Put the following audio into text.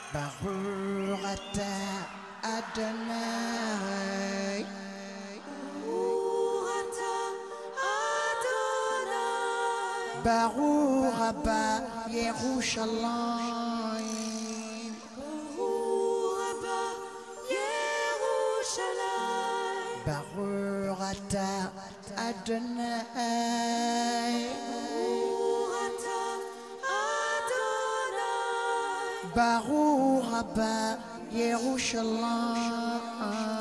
Barurata Adonai. Barurata Adonai. Baruraba Yerushalayim. Baruraba Yerushalayim. Barurata Adonai. Barurata Adonai. Baruraba Yerushalayim.